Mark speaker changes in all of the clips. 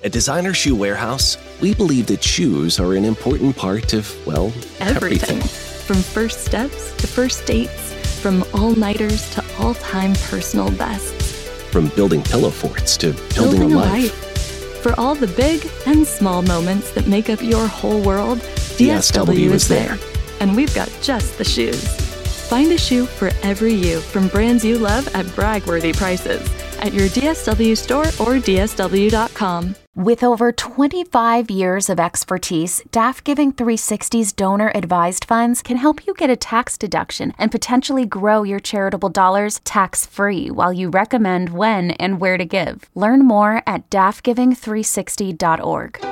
Speaker 1: At Designer Shoe Warehouse, we believe that shoes are an important part of, well, everything.
Speaker 2: From first steps to first dates, from all-nighters to all-time personal bests.
Speaker 1: From building pillow forts to building a life.
Speaker 2: For all the big and small moments that make up your whole world, DSW is there. And we've got just the shoes. Find a shoe for every you from brands you love at brag-worthy prices at your DSW store or DSW.com.
Speaker 3: With over 25 years of expertise, DAF Giving 360's donor-advised funds can help you get a tax deduction and potentially grow your charitable dollars tax-free while you recommend when and where to give. Learn more at dafgiving360.org.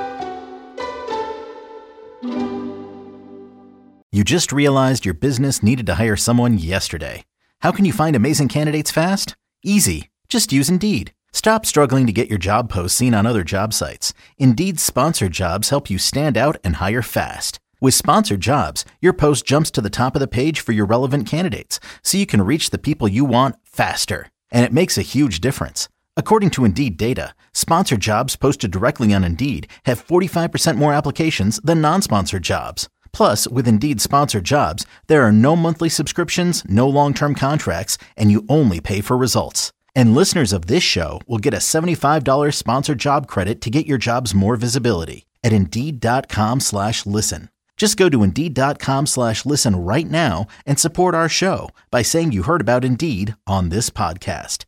Speaker 4: You just realized your business needed to hire someone yesterday. How can you find amazing candidates fast? Easy. Just use Indeed. Stop struggling to get your job posts seen on other job sites. Indeed's sponsored jobs help you stand out and hire fast. With sponsored jobs, your post jumps to the top of the page for your relevant candidates, so you can reach the people you want faster. And it makes a huge difference. According to Indeed data, sponsored jobs posted directly on Indeed have 45% more applications than non-sponsored jobs. Plus, with Indeed sponsored jobs, there are no monthly subscriptions, no long-term contracts, and you only pay for results. And listeners of this show will get a $75 sponsored job credit to get your jobs more visibility at Indeed.com/listen. Just go to Indeed.com/listen right now and support our show by saying you heard about Indeed on this podcast.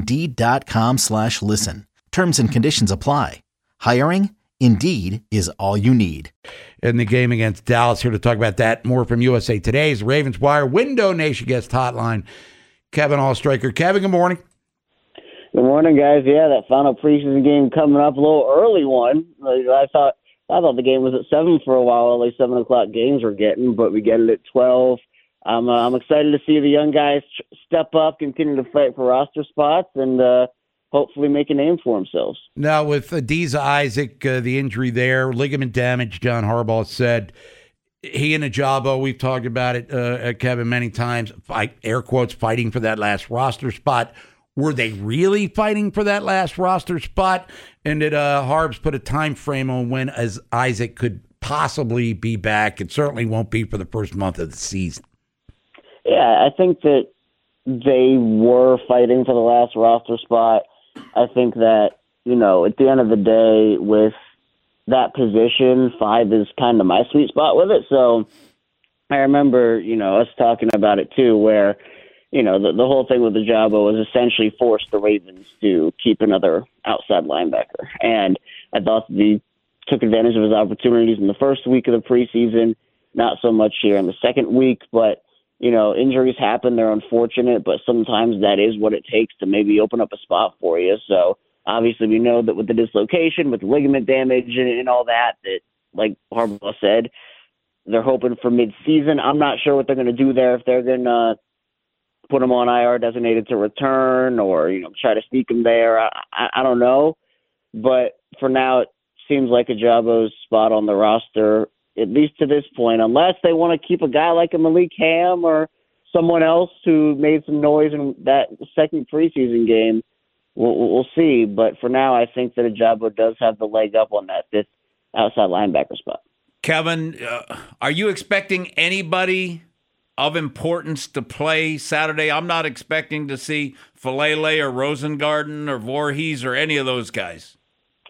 Speaker 4: Indeed.com/listen. Terms and conditions apply. Hiring? Indeed is all you need.
Speaker 5: In the game against Dallas, here to talk about that more from USA Today's Ravens Wire Window Nation guest hotline, Kevin Allstriker. Kevin, good morning.
Speaker 6: Good morning, guys. Yeah, that final preseason game coming up, a little early one. I thought the game was at 7 for a while, at least 7 o'clock games we're getting, but we get it at 12. I'm excited to see the young guys step up, continue to fight for roster spots, and hopefully make a name for themselves.
Speaker 5: Now, with Adisa Isaac, the injury there, ligament damage, John Harbaugh said he and Ajabo, we've talked about it, Kevin, many times, air quotes, fighting for that last roster spot. Were they really fighting for that last roster spot? And did Harbs put a time frame on when as Isaac could possibly be back? It certainly won't be for the first month of the season.
Speaker 6: Yeah, I think that they were fighting for the last roster spot. I think that, at the end of the day, with that position, 5 is kind of my sweet spot with it. So I remember, us talking about it too, where the whole thing with Ajabo was essentially force the Ravens to keep another outside linebacker. And I thought he took advantage of his opportunities in the first week of the preseason, not so much here in the second week. But, injuries happen. They're unfortunate, but sometimes that is what it takes to maybe open up a spot for you. So obviously we know that with the dislocation, with the ligament damage and all that, like Harbaugh said, they're hoping for mid-season. I'm not sure what they're going to do there, if they're going to put him on IR designated to return or, try to sneak him there. I don't know. But for now, it seems like Ajabo's spot on the roster, at least to this point, unless they want to keep a guy like a Malik Ham or someone else who made some noise in that second preseason game. We'll see. But for now, I think that Ajabo does have the leg up on that 5th outside linebacker spot.
Speaker 7: Kevin, are you expecting anybody of importance to play Saturday? I'm not expecting to see Falele or Rosengarten or Voorhees or any of those guys.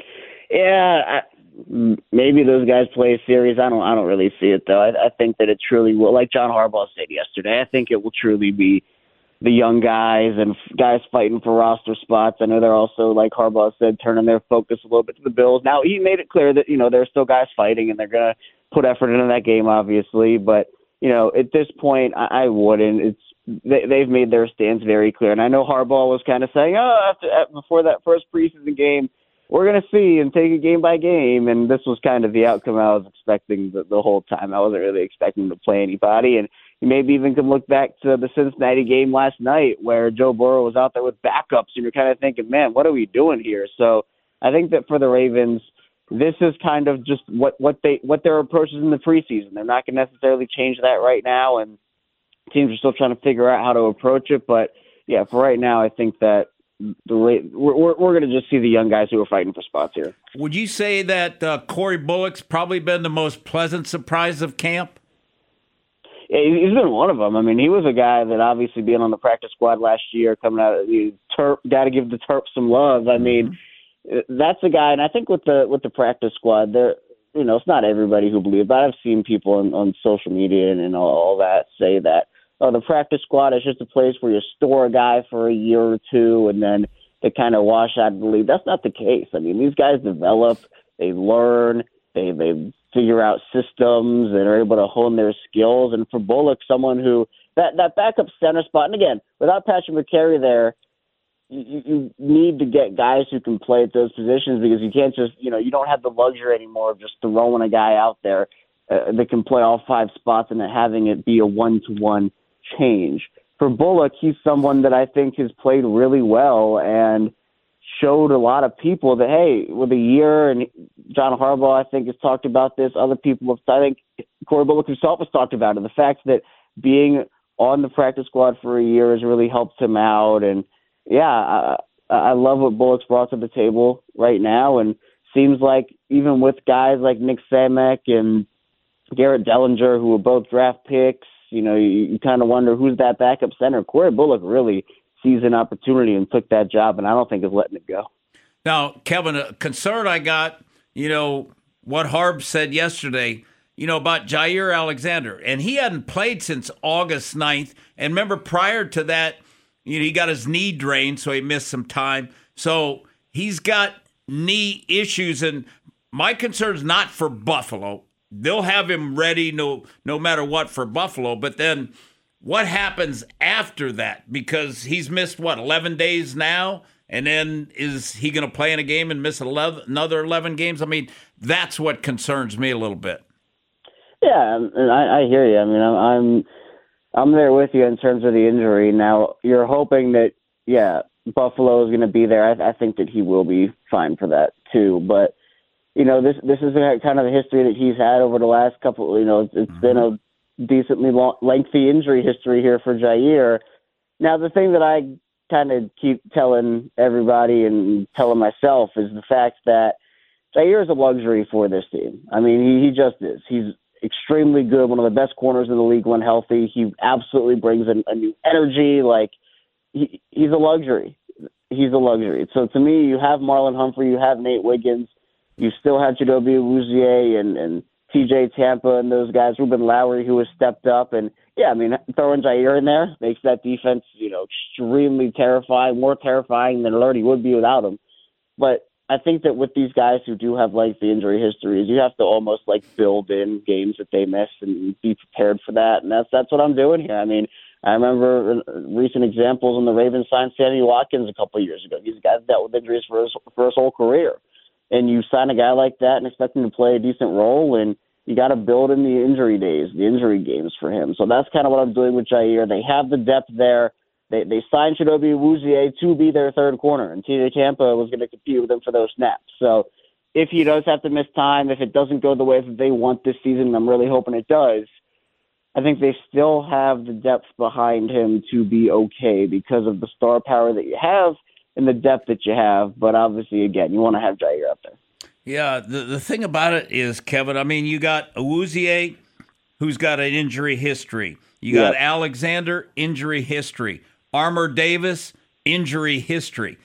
Speaker 6: Yeah, maybe those guys play a series. I don't really see it though. I think that it truly will, like John Harbaugh said yesterday, I think it will truly be the young guys and guys fighting for roster spots. I know they're also, like Harbaugh said, turning their focus a little bit to the Bills. Now, he made it clear that, there's still guys fighting and they're going to put effort into that game, obviously. But, at this point, I wouldn't. They've made their stance very clear. And I know Harbaugh was kind of saying, before that first preseason game, we're going to see and take it game by game. And this was kind of the outcome I was expecting the whole time. I wasn't really expecting to play anybody. And you maybe even can look back to the Cincinnati game last night where Joe Burrow was out there with backups. And you're kind of thinking, man, what are we doing here? So I think that for the Ravens, this is kind of just what their approach is in the preseason. They're not going to necessarily change that right now. And teams are still trying to figure out how to approach it. But, yeah, for right now, I think that we're going to just see the young guys who are fighting for spots here.
Speaker 7: Would you say that Corey Bullock's probably been the most pleasant surprise of camp?
Speaker 6: Yeah, he's been one of them. I mean, he was a guy that obviously being on the practice squad last year, coming out, got to give the Terps some love. I mean, that's a guy, and I think with the practice squad, it's not everybody who believes, but I've seen people on social media and all that say that, the practice squad is just a place where you store a guy for a year or two and then they kind of wash out of the league. That's not the case. I mean, these guys develop, they learn, they figure out systems and are able to hone their skills. And for Bullock, someone who that backup center spot, and again, without Patrick McCary there, you need to get guys who can play at those positions because you can't just, you don't have the luxury anymore of just throwing a guy out there that can play all 5 spots and having it be a one-to-one change. For Bullock, he's someone that I think has played really well and showed a lot of people that, hey, with a year, and John Harbaugh, I think, has talked about this. Other people have, I think Corey Bullock himself has talked about it. The fact that being on the practice squad for a year has really helped him out. And, yeah, I love what Bullock's brought to the table right now. And seems like even with guys like Nick Samek and Garrett Dellinger, who were both draft picks, you kind of wonder who's that backup center. Corey Bullock really sees an opportunity and took that job, and I don't think is letting it go.
Speaker 7: Now, Kevin, a concern I got, what Harb said yesterday, about Jair Alexander. And he hadn't played since August 9th. And remember, prior to that, he got his knee drained, so he missed some time. So he's got knee issues. And my concern is not for Buffalo. They'll have him ready no matter what for Buffalo. But then what happens after that? Because he's missed, 11 days now? And then is he going to play in a game and miss another 11 games? I mean, that's what concerns me a little bit.
Speaker 6: Yeah, and I hear you. I mean, I'm there with you in terms of the injury. Now, you're hoping that, Buffalo is going to be there. I think that he will be fine for that too. But, this is kind of the history that he's had over the last couple, it's been a decently lengthy injury history here for Jair. Now, the thing that I kind of keep telling everybody and telling myself is the fact that Jair is a luxury for this team. I mean, he just is. He's extremely good, one of the best corners in the league when healthy. He absolutely brings a new energy. Like, he's a luxury. He's a luxury. So to me, you have Marlon Humphrey, you have Nate Wiggins, you still have Chidobe Awuzie and TJ Tampa and those guys, Ruben Lowry, who has stepped up. And, yeah, I mean, throwing Jair in there makes that defense, extremely terrifying, more terrifying than it already would be without him. But I think that with these guys who do have lengthy injury histories, you have to almost build in games that they miss and be prepared for that. And that's what I'm doing here. I mean, I remember recent examples when the Ravens signed Sammy Watkins a couple of years ago. These guys dealt with injuries for his whole career. And you sign a guy like that and expect him to play a decent role, and you got to build in the injury days, the injury games for him. So that's kind of what I'm doing with Jair. They have the depth there. They signed Chidobe Awuzie to be their third corner, and TJ Tampa was going to compete with him for those snaps. So if he does have to miss time, if it doesn't go the way that they want this season, and I'm really hoping it does, I think they still have the depth behind him to be okay because of the star power that you have and the depth that you have. But obviously, again, you want to have Jair up there.
Speaker 7: Yeah, the thing about it is, Kevin, I mean, you got Awuzie, who's got an injury history. You got Alexander, injury history. Armour Davis, injury history.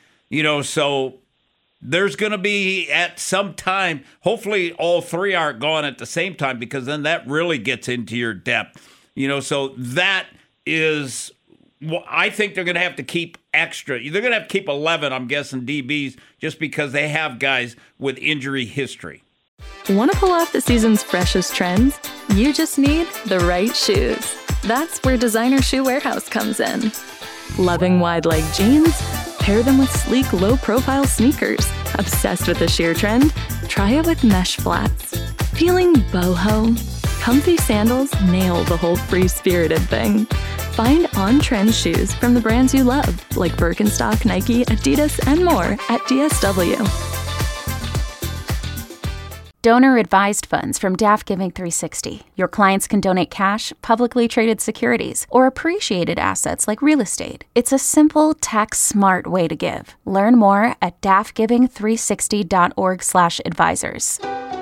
Speaker 7: So there's going to be at some time, hopefully all three aren't gone at the same time, because then that really gets into your depth. So that is, I think they're going to have to keep extra. They're going to have to keep 11, I'm guessing, DBs, just because they have guys with injury history.
Speaker 2: Want to pull off the season's freshest trends? You just need the right shoes. That's where Designer Shoe Warehouse comes in. Loving wide leg jeans? Pair them with sleek, low-profile sneakers. Obsessed with the sheer trend? Try it with mesh flats. Feeling boho? Comfy sandals nail the whole free-spirited thing. Find on-trend shoes from the brands you love, like Birkenstock, Nike, Adidas, and more at DSW.
Speaker 3: Donor-advised funds from DAF Giving 360. Your clients can donate cash, publicly traded securities, or appreciated assets like real estate. It's a simple, tax-smart way to give. Learn more at dafgiving360.org/advisors.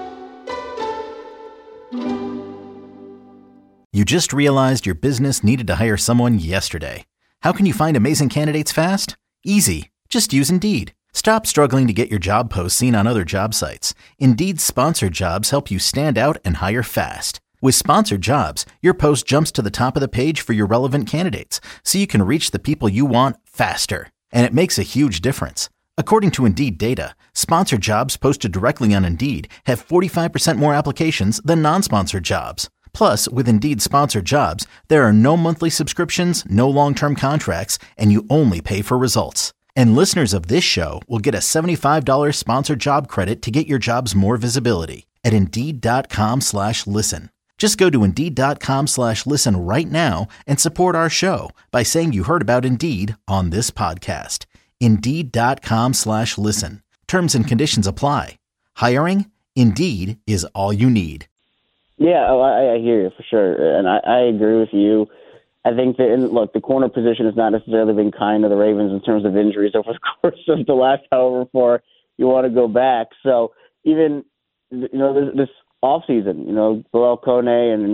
Speaker 4: You just realized your business needed to hire someone yesterday. How can you find amazing candidates fast? Easy. Just use Indeed. Stop struggling to get your job posts seen on other job sites. Indeed's sponsored jobs help you stand out and hire fast. With sponsored jobs, your post jumps to the top of the page for your relevant candidates, so you can reach the people you want faster. And it makes a huge difference. According to Indeed data, sponsored jobs posted directly on Indeed have 45% more applications than non-sponsored jobs. Plus, with Indeed sponsored jobs, there are no monthly subscriptions, no long-term contracts, and you only pay for results. And listeners of this show will get a $75 sponsored job credit to get your jobs more visibility at Indeed.com/listen. Just go to Indeed.com/listen right now and support our show by saying you heard about Indeed on this podcast. Indeed.com/listen. Terms and conditions apply. Hiring? Indeed is all you need.
Speaker 6: Yeah, I hear you for sure, and I agree with you. I think that, look, the corner position has not necessarily been kind to the Ravens in terms of injuries over the course of the last however far you want to go back. So even, this offseason, Bilal Kone and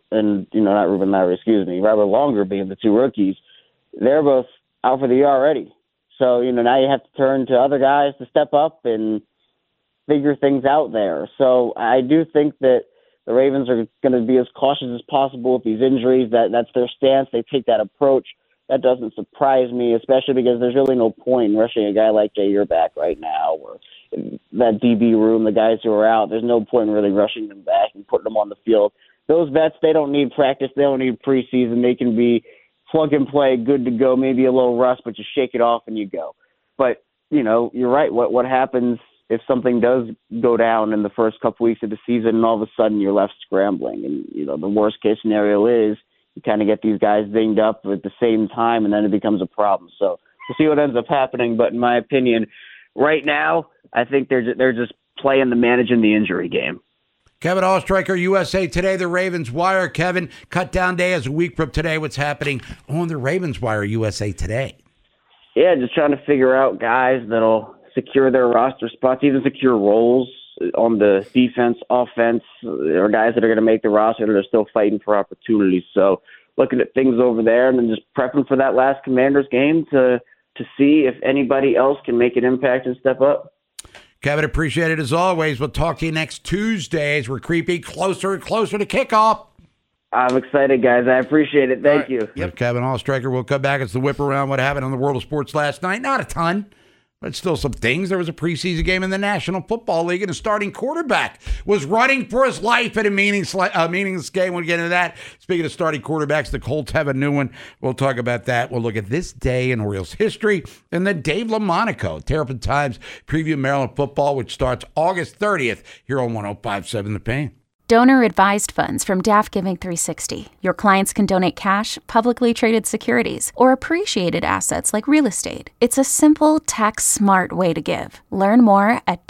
Speaker 6: Robert Longer being the two rookies, they're both out for the year already. So, now you have to turn to other guys to step up and figure things out there. So I do think that the Ravens are going to be as cautious as possible with these injuries. That's their stance. They take that approach. That doesn't surprise me, especially because there's really no point in rushing a guy like Jair back right now, or that DB room, the guys who are out. There's no point in really rushing them back and putting them on the field. Those vets, they don't need practice. They don't need preseason. They can be plug and play, good to go, maybe a little rust, but you shake it off and you go. But, you're right. What happens if something does go down in the first couple weeks of the season and all of a sudden you're left scrambling? And, the worst case scenario is you kind of get these guys dinged up at the same time and then it becomes a problem. So we'll see what ends up happening. But in my opinion, right now, I think they're just playing the managing the injury game.
Speaker 5: Kevin Allstriker, USA Today, the Ravens Wire. Kevin, cut down day as a week from today. What's happening on the Ravens Wire, USA Today?
Speaker 6: Yeah, just trying to figure out guys that'll secure their roster spots, even secure roles on the defense, offense, or guys that are going to make the roster that are still fighting for opportunities. So looking at things over there and then just prepping for that last Commanders game to see if anybody else can make an impact and step up.
Speaker 5: Kevin, appreciate it as always. We'll talk to you next Tuesday as we're creeping closer and closer to kickoff.
Speaker 6: I'm excited, guys. I appreciate it. Thank you.
Speaker 5: Yep. Kevin Allstriker. We'll come back as the whip around what happened on the World of Sports last night. Not a ton, but still some things. There was a preseason game in the National Football League, and a starting quarterback was running for his life in a meaningless game. We'll get into that. Speaking of starting quarterbacks, the Colts have a new one. We'll talk about that. We'll look at this day in Orioles history, and then Dave LaMonaco, Terrapin Times preview Maryland football, which starts August 30th here on 105.7 The Pain.
Speaker 3: Donor-advised funds from DAF Giving 360. Your clients can donate cash, publicly traded securities, or appreciated assets like real estate. It's a simple, tax-smart way to give. Learn more at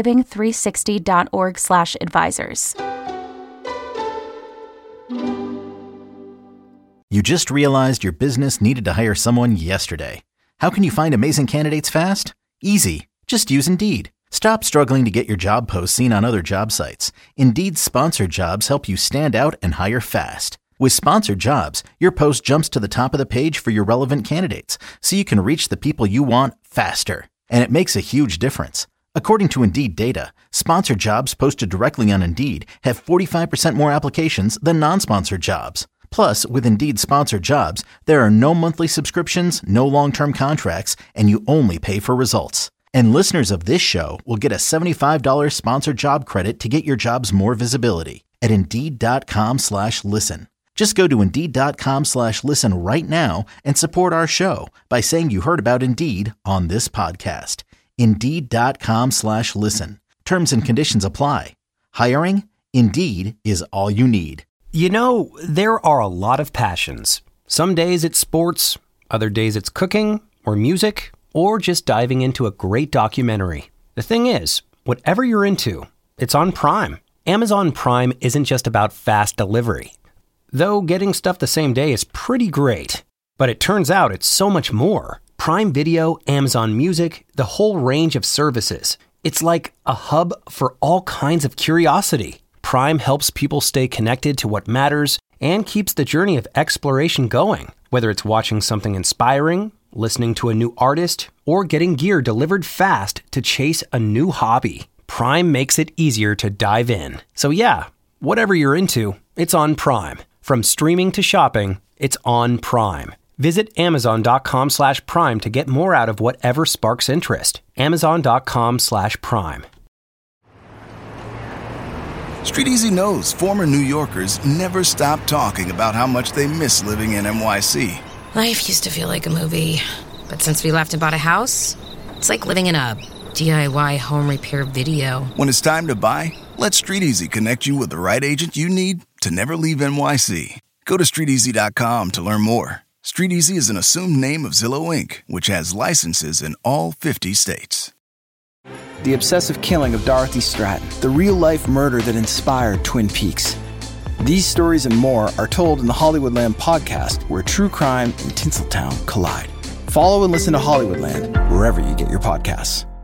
Speaker 3: dafgiving360.org/advisors.
Speaker 4: You just realized your business needed to hire someone yesterday. How can you find amazing candidates fast? Easy. Just use Indeed. Stop struggling to get your job posts seen on other job sites. Indeed's sponsored jobs help you stand out and hire fast. With sponsored jobs, your post jumps to the top of the page for your relevant candidates, so you can reach the people you want faster. And it makes a huge difference. According to Indeed data, sponsored jobs posted directly on Indeed have 45% more applications than non-sponsored jobs. Plus, with Indeed sponsored jobs, there are no monthly subscriptions, no long-term contracts, and you only pay for results. And listeners of this show will get a $75 sponsored job credit to get your jobs more visibility at Indeed.com/listen. Just go to Indeed.com/listen right now and support our show by saying you heard about Indeed on this podcast. Indeed.com/listen. Terms and conditions apply. Hiring? Indeed is all you need.
Speaker 8: There are a lot of passions. Some days it's sports, other days it's cooking or music, or just diving into a great documentary. The thing is, whatever you're into, It's on Prime. Amazon Prime isn't just about fast delivery. Though getting stuff the same day is pretty great. But it turns out it's so much more. Prime Video, Amazon Music, the whole range of services. It's like a hub for all kinds of curiosity. Prime helps people stay connected to what matters and keeps the journey of exploration going. Whether it's watching something inspiring, listening to a new artist, or getting gear delivered fast to chase a new hobby, Prime makes it easier to dive in. So yeah, whatever you're into, it's on Prime. From streaming to shopping, it's on Prime. Visit Amazon.com/Prime to get more out of whatever sparks interest. Amazon.com/Prime.
Speaker 9: Street Easy knows former New Yorkers never stop talking about how much they miss living in NYC.
Speaker 10: Life used to feel like a movie, but since we left and bought a house, it's like living in a DIY home repair video.
Speaker 9: When it's time to buy, let Street Easy connect you with the right agent you need to never leave NYC. Go to StreetEasy.com to learn more. Street Easy is an assumed name of Zillow Inc., which has licenses in all 50 states.
Speaker 11: The obsessive killing of Dorothy Stratton, the real-life murder that inspired Twin Peaks. These stories and more are told in the Hollywoodland podcast, where true crime and Tinseltown collide. Follow and listen to Hollywoodland wherever you get your podcasts.